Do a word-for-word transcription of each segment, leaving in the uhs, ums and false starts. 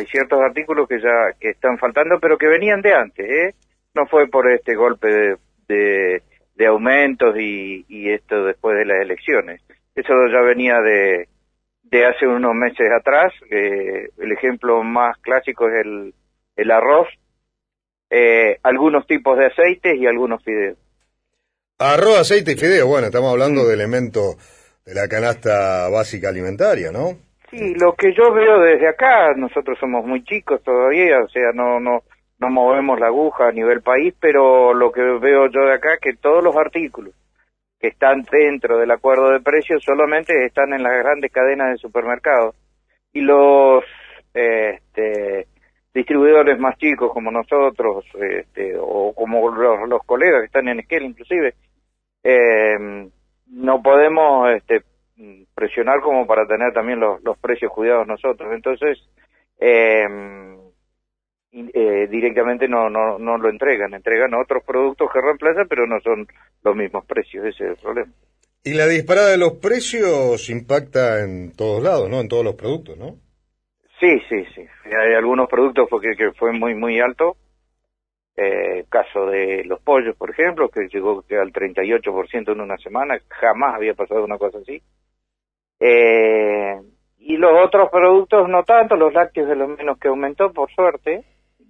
hay ciertos artículos que ya que están faltando, pero que venían de antes, ¿eh? No fue por este golpe de, de, de aumentos y, y esto después de las elecciones. Eso ya venía de, de hace unos meses atrás. Eh, el ejemplo más clásico es el, el arroz, eh, algunos tipos de aceites y algunos fideos. Arroz, aceite y fideo, bueno, estamos hablando mm. de elementos de la canasta básica alimentaria, ¿no? Sí, lo que yo veo desde acá, nosotros somos muy chicos todavía, o sea, no no no movemos la aguja a nivel país, pero lo que veo yo de acá es que todos los artículos que están dentro del acuerdo de precios solamente están en las grandes cadenas de supermercados, y los este, distribuidores más chicos como nosotros, este, o como los, los colegas que están en Esquel inclusive, eh, no podemos este, presionar como para tener también los, los precios cuidados nosotros. Entonces eh, eh, directamente no, no no lo entregan, entregan otros productos que reemplazan, pero no son los mismos precios, ese es el problema. Y la disparada de los precios impacta en todos lados, ¿no? En todos los productos, ¿no? Sí, sí, sí. Hay algunos productos porque que fue muy muy alto. Eh, caso de los pollos, por ejemplo, que llegó al treinta y ocho por ciento en una semana, jamás había pasado una cosa así. Eh, y los otros productos no tanto, los lácteos es lo menos que aumentó, por suerte.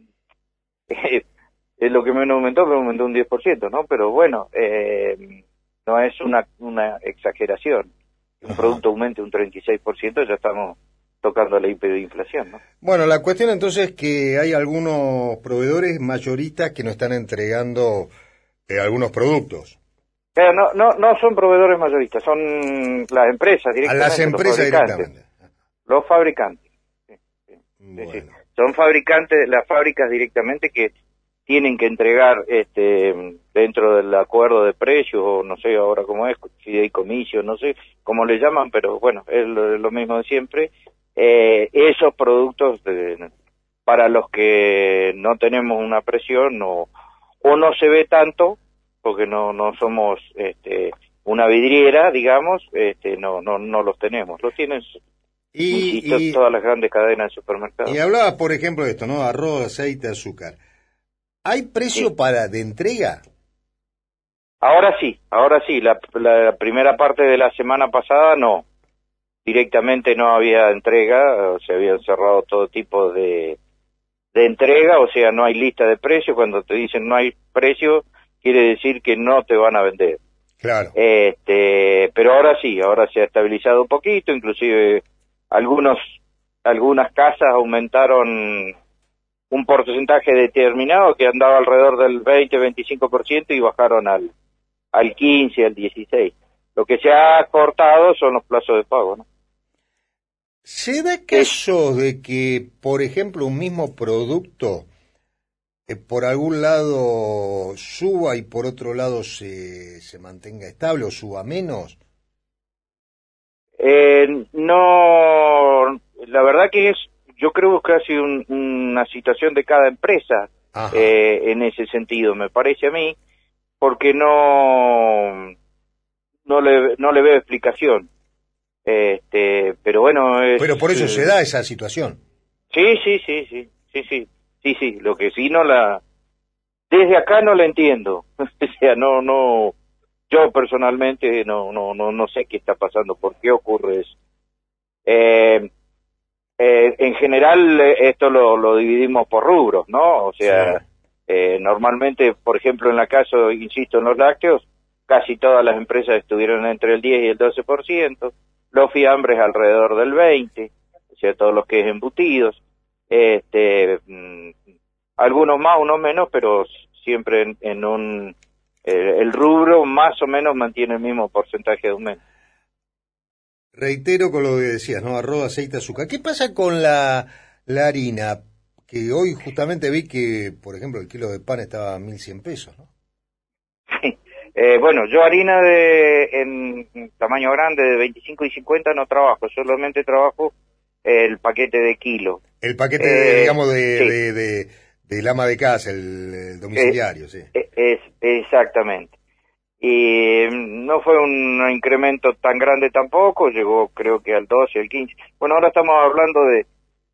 Eh, es lo que menos aumentó, pero aumentó un diez por ciento, ¿no? Pero bueno, eh, no es una, una exageración. Un Ajá. producto aumente un treinta y seis por ciento, ya estamos tocando la hiperinflación, ¿no? Bueno, la cuestión entonces es que hay algunos proveedores mayoristas que no están entregando eh, algunos productos. Eh, no, no, no son proveedores mayoristas, son las empresas directamente. A las empresas los directamente. Los fabricantes. Sí, sí, bueno. sí, sí. Son fabricantes, las fábricas directamente que tienen que entregar este dentro del acuerdo de precios, o no sé ahora cómo es, fideicomiso, no sé cómo le llaman, pero bueno, es lo, lo mismo de siempre. Eh, esos productos de, para los que no tenemos una presión o, o no se ve tanto, porque no no somos este, una vidriera, digamos, este, no no no los tenemos, los tienen, y, insisto, y, todas las grandes cadenas de supermercados. Y hablabas, por ejemplo, de esto, ¿no? Arroz, aceite, azúcar. ¿Hay precio sí. para de entrega? Ahora sí, ahora sí, la, la primera parte de la semana pasada no. Directamente no había entrega, se habían cerrado todo tipo de, de entrega, o sea, no hay lista de precios. Cuando te dicen no hay precio, quiere decir que no te van a vender. Claro. Este, pero ahora sí, ahora se ha estabilizado un poquito, inclusive algunos, algunas casas aumentaron un porcentaje determinado que andaba alrededor del veinte, veinticinco por ciento y bajaron al, al quince, al dieciséis. Lo que se ha cortado son los plazos de pago, ¿no? ¿Se da caso de que, por ejemplo, un mismo producto eh, por algún lado suba y por otro lado se, se mantenga estable o suba menos? Eh, no, la verdad que es, yo creo que ha sido un, una situación de cada empresa eh, en ese sentido, me parece a mí, porque no no le no le veo explicación. Este, pero bueno, es, pero por eso eh, se da esa situación. Sí, sí, sí, sí, sí, sí, sí, sí. Lo que sí no la, desde acá no la entiendo. O sea, no, no, yo personalmente no, no, no, no sé qué está pasando, por qué ocurre eso. Eh, eh, en general esto lo, lo dividimos por rubros, ¿no? O sea, sí. eh, normalmente, por ejemplo, en la caso, insisto, en los lácteos, casi todas las empresas estuvieron entre el diez y el doce por ciento. Los fiambres alrededor del veinte, o sea, todos los que es embutidos, este, mmm, algunos más, unos menos, pero siempre en, en un, eh, el rubro más o menos mantiene el mismo porcentaje de aumento. Reitero con lo que decías, ¿no? Arroz, aceite, azúcar. ¿Qué pasa con la, la harina? Que hoy justamente vi que, por ejemplo, el kilo de pan estaba a mil cien pesos, ¿no? Sí. Eh, bueno, yo harina de en tamaño grande de veinticinco y cincuenta no trabajo, solamente trabajo el paquete de kilo. El paquete, eh, de, digamos, de, sí. de, de, del ama de casa, el, el domiciliario, es, sí. Es, exactamente. Y no fue un incremento tan grande tampoco, llegó creo que al doce, al quince. Bueno, ahora estamos hablando de,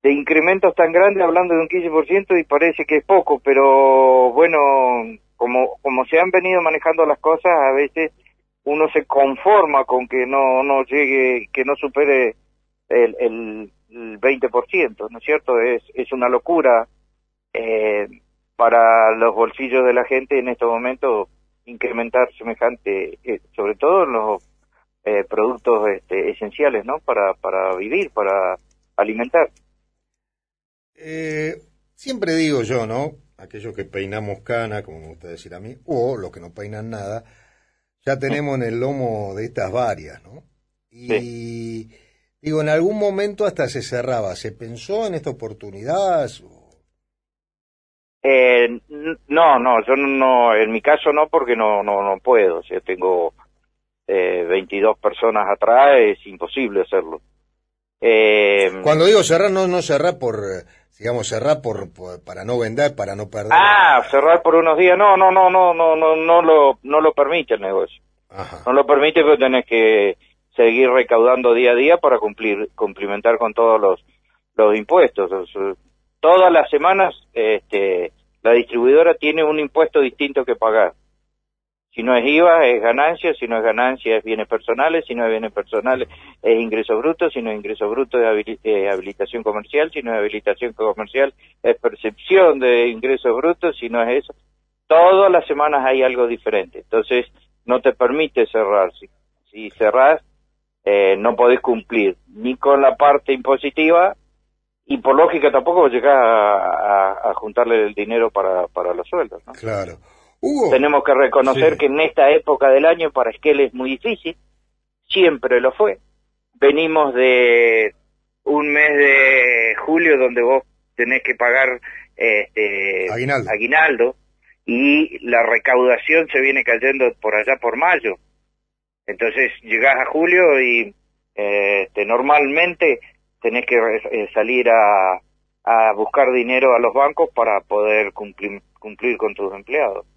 de incrementos tan grandes, hablando de un quince por ciento, y parece que es poco, pero bueno, como como se han venido manejando las cosas, a veces uno se conforma con que no no llegue, que no supere el, el, el veinte por ciento, ¿no es cierto? Es es una locura eh, para los bolsillos de la gente en estos momentos incrementar semejante, eh, sobre todo en los eh, productos este, esenciales, ¿no? Para para vivir, para alimentar. Eh, siempre digo yo, ¿no? Aquellos que peinamos cana, como me gusta decir a mí, o los que no peinan nada, ya tenemos en el lomo de estas varias, ¿no? Y sí. Digo, en algún momento hasta se cerraba. ¿Se pensó en esta oportunidad? Eh, no, no, yo no, en mi caso no, porque no no no puedo. O sea, tengo eh, veintidós personas atrás, es imposible hacerlo. Eh, Cuando digo cerrar, no no cerrar por, digamos, cerrar por, por para no vender, para no perder. Ah, cerrar por unos días, no, no, no, no, no, no, no lo, no lo permite el negocio. Ajá. No lo permite, porque tenés que seguir recaudando día a día para cumplir, cumplimentar con todos los, los impuestos. Todas las semanas, este, la distribuidora tiene un impuesto distinto que pagar. Si no es I V A, es ganancia; si no es ganancia, es bienes personales; si no es bienes personales, es ingreso bruto; si no es ingreso bruto, es habil eh, habilitación comercial; si no es habilitación comercial, es percepción de ingresos brutos; si no es eso, todas las semanas hay algo diferente. Entonces, no te permite cerrar. Si, si cerrás, eh, no podés cumplir ni con la parte impositiva, y por lógica tampoco llegás a, a, a juntarle el dinero para, para los sueldos, ¿no? Claro. Hugo, tenemos que reconocer sí. que en esta época del año para Esquel es muy difícil, siempre lo fue. Venimos de un mes de julio donde vos tenés que pagar este, aguinaldo. aguinaldo, y la recaudación se viene cayendo por allá por mayo. Entonces llegás a julio y este, normalmente tenés que eh, salir a, a buscar dinero a los bancos para poder cumplir, cumplir con tus empleados.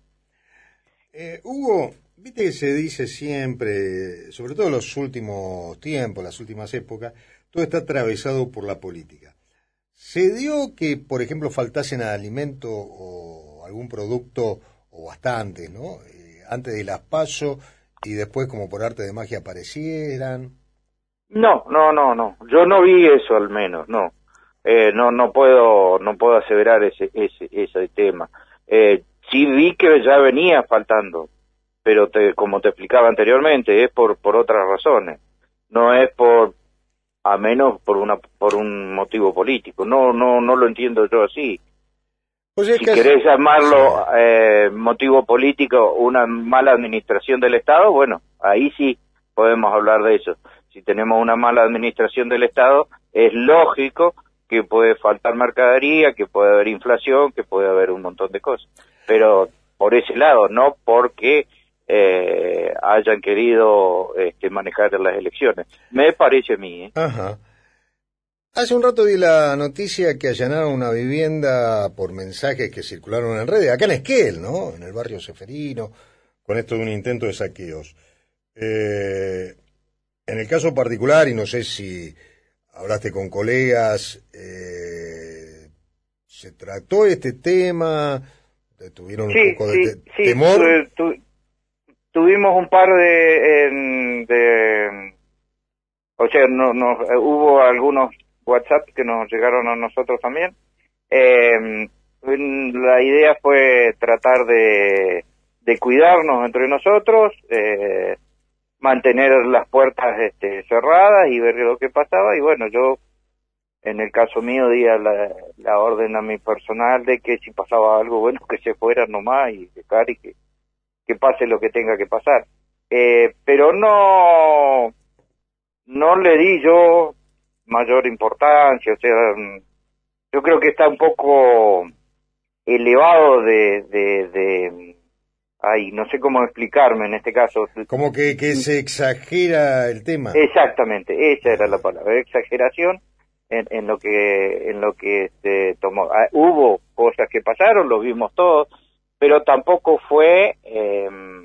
Eh, Hugo, viste que se dice siempre, sobre todo en los últimos tiempos, las últimas épocas, todo está atravesado por la política. ¿Se dio que, por ejemplo, faltasen alimento o algún producto, o bastantes, ¿no? Eh, antes de las PASO, y después, como por arte de magia, aparecieran? No, no, no, no. Yo no vi eso, al menos, no. Eh, no, no puedo, no puedo aseverar ese, ese, ese tema. Eh, Sí vi que ya venía faltando, pero te, como te explicaba anteriormente, es por por otras razones. No es por, a menos por una por un motivo político. No no no lo entiendo yo así. Pues es si que querés es... llamarlo sí. eh, motivo político, una mala administración del Estado, bueno, ahí sí podemos hablar de eso. Si tenemos una mala administración del Estado, es lógico que puede faltar mercadería, que puede haber inflación, que puede haber un montón de cosas. Pero por ese lado, no porque eh, hayan querido este, manejar las elecciones. Me parece a mí. ¿eh? Ajá. Hace un rato di la noticia que allanaron una vivienda por mensajes que circularon en redes, acá en Esquel, ¿no? En el barrio Ceferino, con esto de un intento de saqueos. Eh, en el caso particular, y no sé si hablaste con colegas, eh, ¿se trató este tema? ¿Tuvieron sí, un poco de sí, te sí, temor? Tu, tu, tuvimos un par de... En, de o sea, no, no, hubo algunos WhatsApp que nos llegaron a nosotros también. Eh, la idea fue tratar de, de cuidarnos entre nosotros, eh, mantener las puertas este, cerradas y ver lo que pasaba. Y bueno, yo, en el caso mío, di a la, la orden a mi personal de que si pasaba algo, bueno, que se fueran nomás y dejar y que, que pase lo que tenga que pasar. Eh, pero no, no le di yo mayor importancia, o sea, yo creo que está un poco elevado de, de, de ay, no sé cómo explicarme en este caso. Como que, que se exagera el tema. Exactamente, esa era la palabra, exageración en, en lo que en lo que se tomó. Ah, hubo cosas que pasaron, lo vimos todos, pero tampoco fue eh,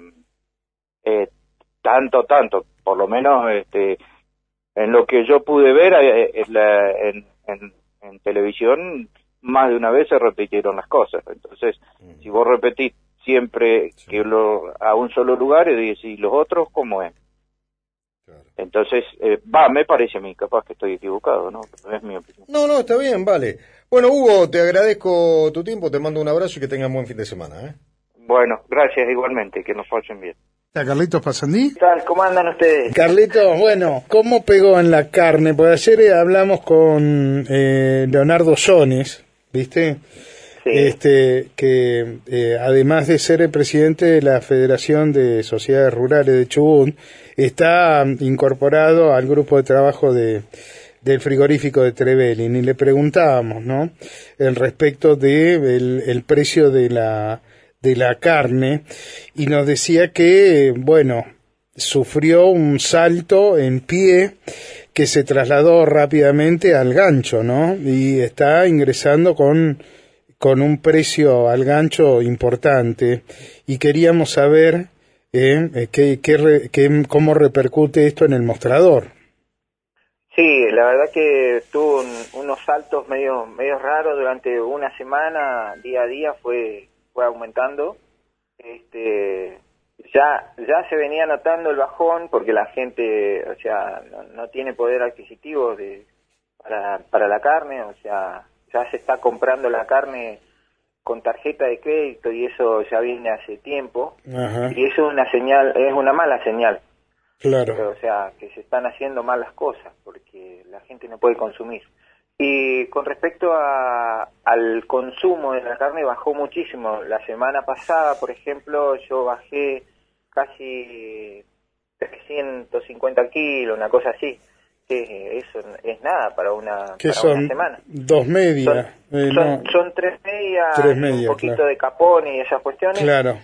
eh, tanto, tanto, por lo menos este en lo que yo pude ver, eh, en, la, en, en, en televisión más de una vez se repitieron las cosas. Entonces, uh-huh. si vos repetís siempre sí. que lo, a un solo lugar y decís, los otros, ¿cómo es? Claro. Entonces, eh, va, me parece a mí, capaz que estoy equivocado, ¿no? Es mi opinión. No, no, está bien, vale. Bueno, Hugo, te agradezco tu tiempo, te mando un abrazo y que tengas buen fin de semana, ¿eh? Bueno, gracias igualmente, que nos pasen bien. Carlitos Pasandí. ¿Qué tal? ¿Cómo andan ustedes? Carlitos, bueno, ¿cómo pegó en la carne? Porque ayer eh, hablamos con eh, Leonardo Sones, ¿viste? Sí. Este, que eh, además de ser el presidente de la Federación de Sociedades Rurales de Chubut, está incorporado al grupo de trabajo de del frigorífico de Trevelin, y le preguntábamos, ¿no?, el respecto de el, el precio de la de la carne, y nos decía que, bueno, sufrió un salto en pie que se trasladó rápidamente al gancho, ¿no? Y está ingresando con, con un precio al gancho importante, y queríamos saber eh, qué, qué, qué, cómo repercute esto en el mostrador. Sí, la verdad que tuvo un, unos saltos medio, medio raros durante una semana, día a día fue... fue aumentando. Este ya ya se venía notando el bajón porque la gente, o sea, no, no tiene poder adquisitivo de para para la carne, o sea, ya se está comprando la carne con tarjeta de crédito y eso ya viene hace tiempo. Ajá. Y eso es una señal, es una mala señal. Claro. O sea, que se están haciendo malas cosas porque la gente no puede consumir. Y con respecto a, al consumo de la carne, bajó muchísimo. La semana pasada, por ejemplo, yo bajé casi trescientos cincuenta kilos, una cosa así. Que eso es nada para una, ¿Qué para son? Una semana. Dos medias. Son, eh, son, no. son tres medias, tres medias, un poquito claro. de capón y esas cuestiones. Claro.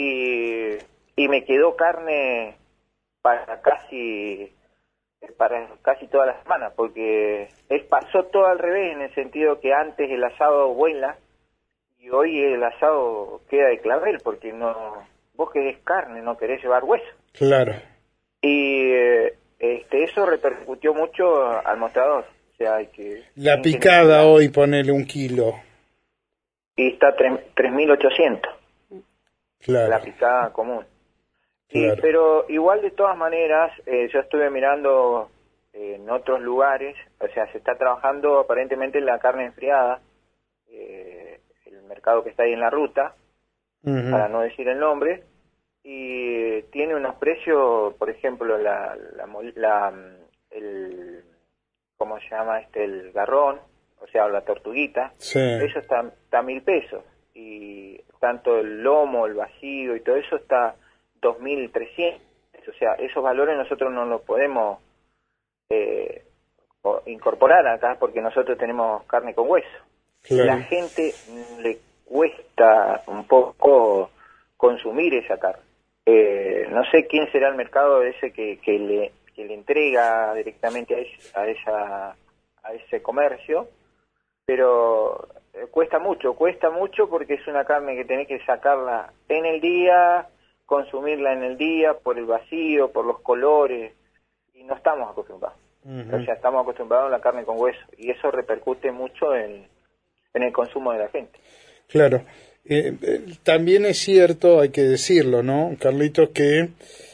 Y, y me quedó carne para casi... para casi toda la semana, porque es, pasó todo al revés, en el sentido que antes el asado vuela y hoy el asado queda de clavel, porque no vos querés carne, no querés llevar hueso. Claro. Y eh, este eso repercutió mucho al mostrador. O sea, hay que... La picada hoy, ponele un kilo. Y está tres mil ochocientos. Claro. La picada común. Claro. Sí, pero igual de todas maneras, eh, yo estuve mirando eh, en otros lugares, o sea, se está trabajando aparentemente en la carne enfriada, eh, el mercado que está ahí en la ruta, uh-huh. para no decir el nombre, y tiene unos precios, por ejemplo, la, la, la el, ¿cómo se llama este? El garrón, o sea, la tortuguita, sí. Eso está, está a mil pesos, y tanto el lomo, el vacío y todo eso está dos mil trescientos, o sea, esos valores nosotros no los podemos eh, incorporar acá porque nosotros tenemos carne con hueso. Claro. La gente le cuesta un poco consumir esa carne. Eh, no sé quién será el mercado ese que, que le que le entrega directamente a, ese, a esa a ese comercio, pero eh, cuesta mucho, cuesta mucho porque es una carne que tenés que sacarla en el día, consumirla en el día por el vacío, por los colores, y no estamos acostumbrados. Uh-huh. O sea, estamos acostumbrados a la carne con hueso, y eso repercute mucho en, en el consumo de la gente. Claro. Eh, eh, también es cierto, hay que decirlo, ¿no, Carlitos, que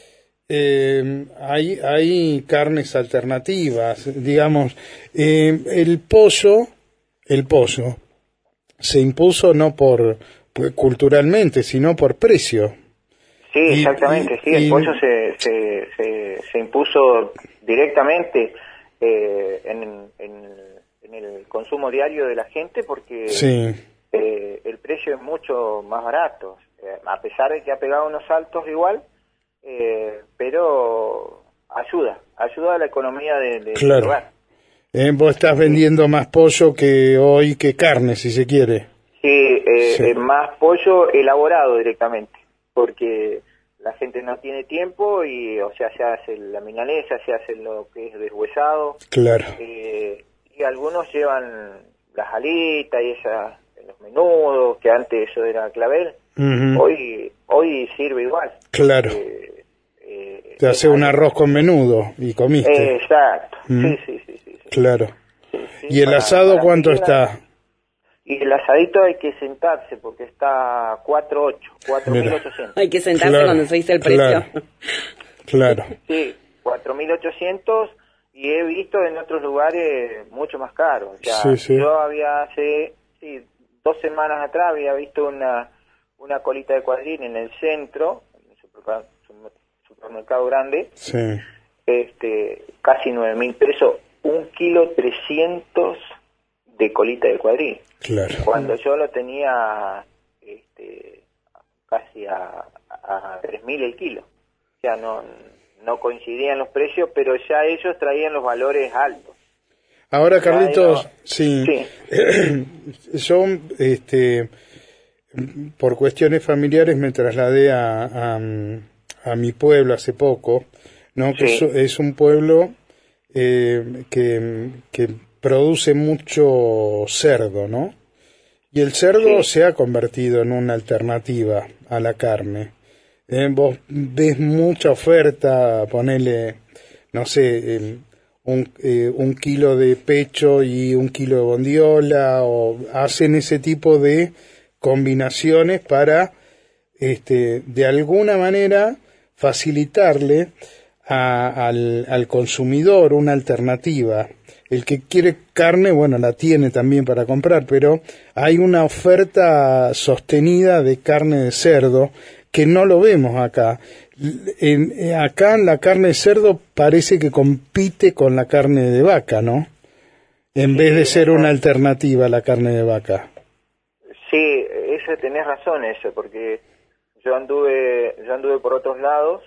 eh, hay, hay carnes alternativas, digamos, eh, el pollo, el pollo se impuso no por, por culturalmente, sino por precio. Sí, exactamente, y, sí, el y... pollo se, se, se, se impuso directamente eh, en, en, en el consumo diario de la gente porque sí. eh, el precio es mucho más barato, eh, a pesar de que ha pegado unos saltos igual, eh, pero ayuda, ayuda a la economía de, de claro. del lugar. Eh, vos estás vendiendo más pollo que hoy que carne, si se quiere. Sí, eh, sí. Eh, más pollo elaborado directamente, porque la gente no tiene tiempo y, o sea, se hace la milanesa, se hace lo que es deshuesado. Claro. Eh, y algunos llevan las alitas y esas, los menudos, que antes eso era clavel. Uh-huh. Hoy hoy sirve igual. Claro. Eh, eh, Te hace un arroz con menudo y comiste. Eh, exacto. Uh-huh. Sí, sí, sí, sí, sí. Claro. Sí, sí. ¿Y el para, asado para cuánto cocina. está? Y el asadito hay que sentarse porque está cuatro ocho, cuatro mil ochocientos. Hay que sentarse Claro, cuando se dice el precio. Claro. Claro. Sí, cuatro mil ochocientos y he visto en otros lugares mucho más caro. O sea, Sí, sí. yo había hace sí, dos semanas atrás había visto una una colita de cuadrín en el centro, en un supermercado, supermercado grande, Sí. este, casi nueve mil pesos, un kilo trescientos de colita de cuadrín. Claro. Cuando yo lo tenía este, casi a, a tres mil el kilo. O sea, no, no coincidían los precios, pero ya ellos traían los valores altos. Ahora, Carlitos, no. sí, sí. yo, este, por cuestiones familiares me trasladé a, a, a mi pueblo hace poco, ¿no? Que Sí. es, es un pueblo eh, que, que produce mucho cerdo, ¿no? Y el cerdo Sí. se ha convertido en una alternativa a la carne. Eh, vos ves mucha oferta, ponele, no sé, el, un, eh, un kilo de pecho y un kilo de bondiola, o hacen ese tipo de combinaciones para, este, de alguna manera, facilitarle a, al, al consumidor una alternativa. El que quiere carne, bueno, la tiene también para comprar, pero hay una oferta sostenida de carne de cerdo que no lo vemos acá. En, acá la carne de cerdo parece que compite con la carne de vaca, ¿no? En vez de ser una alternativa a la carne de vaca. Sí, eso tenés razón eso, porque yo anduve, yo anduve por otros lados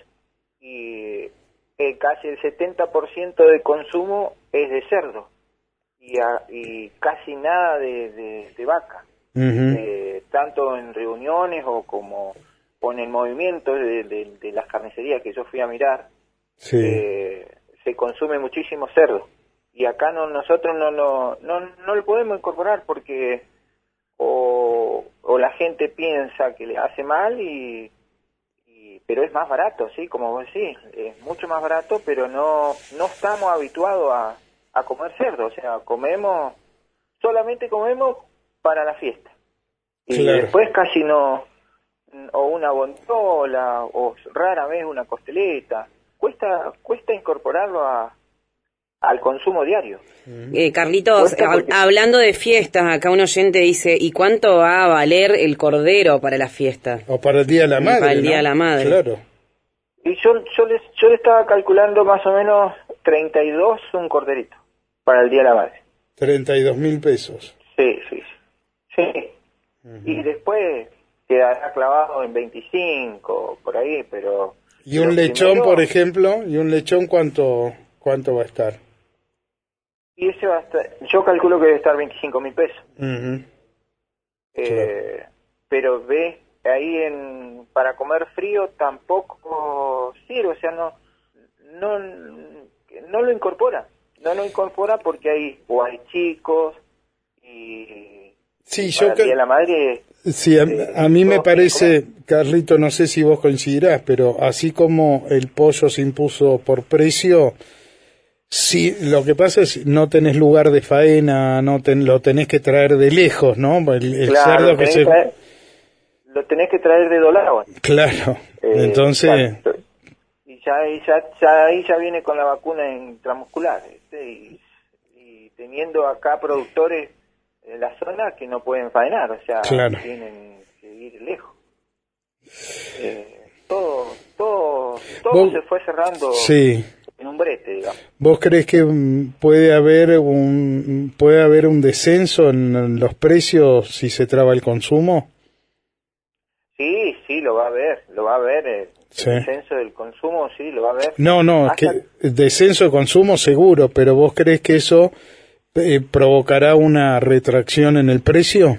y eh, casi el setenta por ciento de consumo es de cerdo y, a, y casi nada de, de, de vaca. Uh-huh. eh, tanto en reuniones o como o en el movimiento de, de, de las carnicerías que yo fui a mirar, sí. eh, se consume muchísimo cerdo y acá no nosotros no lo no, no lo podemos incorporar porque o, o la gente piensa que le hace mal y, y pero es más barato, sí, como vos decís, es mucho más barato, pero no no estamos habituados a, a comer cerdo, o sea, comemos solamente comemos para la fiesta y Claro. después casi no, o una bondiola o rara vez una costeleta, cuesta cuesta incorporarlo a al consumo diario. Eh, Carlitos, Porque... hab- hablando de fiestas, acá un oyente dice, ¿y cuánto va a valer el cordero para la fiesta? O para el Día de la Madre, Para el Día ¿no? de la Madre. Claro. Y yo yo les yo le estaba calculando más o menos treinta y dos un corderito para el Día de la Madre. treinta y dos mil pesos. Sí, sí, sí. sí. Uh-huh. Y después quedará clavado en veinticinco, por ahí, pero... ¿Y un lechón, primero... por ejemplo? ¿Y un lechón cuánto cuánto va a estar? Y ese va a estar, yo calculo que debe estar veinticinco mil pesos. Uh-huh. Eh, claro. Pero ve, ahí en para comer frío tampoco sirve, o sea, no no no lo incorpora, no lo incorpora porque hay o hay chicos y sí, para yo el Día de la Madre. Sí, a, eh, a mí me parece, Carlito, no sé si vos coincidirás, pero así como el pollo se impuso por precio, sí, lo que pasa es no tenés lugar de faena, no ten, lo tenés que traer de lejos, ¿no? El, el claro, cerdo lo que tenés, se... que traer, lo tenés que traer de Dolagua. Claro, eh, entonces... Exacto. Y ya, ya, ya ahí ya viene con la vacuna intramuscular, ¿sí? y, y teniendo acá productores en la zona que no pueden faenar, o sea, claro. tienen que ir lejos. Eh, todo, todo, todo se fue cerrando. Sí. En un brete, digamos. ¿Vos crees que puede haber un puede haber un descenso en los precios si se traba el consumo? Sí, sí, lo va a haber, lo va a haber. El, sí. el descenso del consumo, sí, lo va a haber. No, no, Hasta... que el descenso de consumo seguro, pero ¿vos crees que eso eh, provocará una retracción en el precio?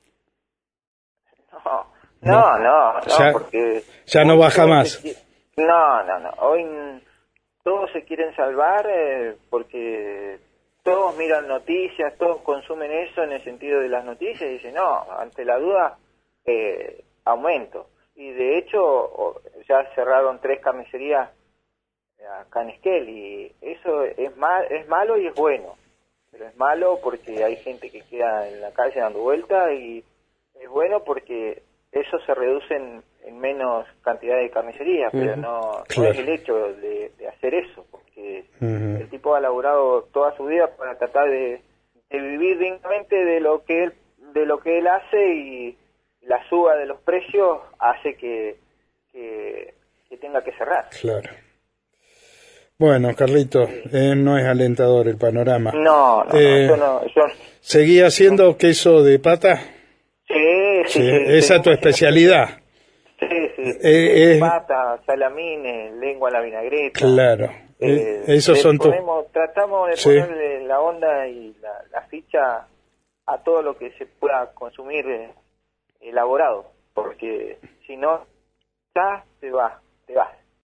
No, no, no, no, ya, porque... Ya no baja más. Se... No, no, no, hoy... Todos se quieren salvar eh, porque todos miran noticias, todos consumen eso en el sentido de las noticias y dicen, no, ante la duda, eh, aumento. Y de hecho, ya cerraron tres carnicerías acá en Esquel y eso es, mal, es malo y es bueno. pero es malo porque hay gente que queda en la calle dando vuelta, y es bueno porque eso se reduce en, en menos cantidad de carnicería, pero uh-huh. no, claro. no es el hecho de, de hacer eso, porque uh-huh. el tipo ha laburado toda su vida para tratar de, de vivir dignamente de lo que él, de lo que él hace, y la suba de los precios hace que, que, que tenga que cerrar. Claro. Bueno, Carlito, sí. eh, no es alentador el panorama. No, no, eh, no, yo no. Yo, ¿Seguía haciendo no. queso de pata? Sí, sí, sí. sí Esa es tu especialidad. Sí, sí. Eh, eh, pata, salamines, lengua a la vinagreta. Claro. Eh, esos son tus... Tratamos de sí. ponerle la onda y la, la ficha a todo lo que se pueda consumir eh, elaborado, porque si no, ya te va, te vas.